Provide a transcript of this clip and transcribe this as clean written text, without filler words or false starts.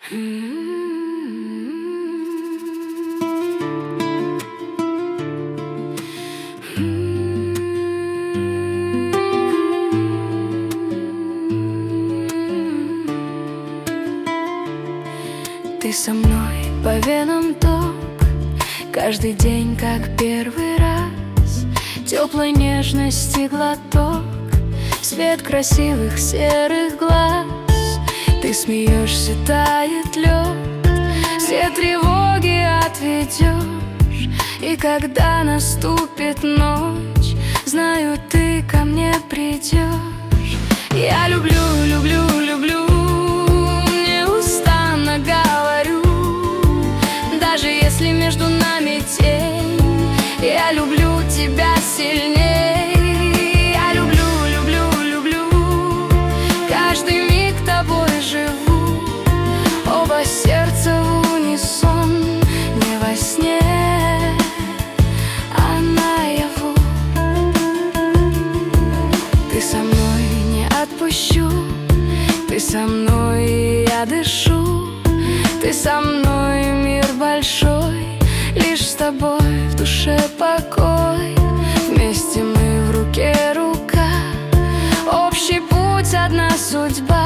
Ты со мной по венам ток, каждый день как первый раз. Теплой нежности глоток, свет красивых серых глаз. Ты смеешься, тает лед, все тревоги отведешь. И когда наступит ночь, знаю, ты ко мне придешь. Я люблю, люблю, люблю, неустанно говорю. Даже если между нами тень, я люблю тебя сильней. Я люблю, люблю, люблю, каждый миг тобой живу. Оба сердца в унисон, не во сне, а наяву. Ты со мной, не отпущу, ты со мной, и я дышу. Ты со мной, мир большой, лишь с тобой в душе покой. Вместе мы в руке рука, общий путь, одна судьба.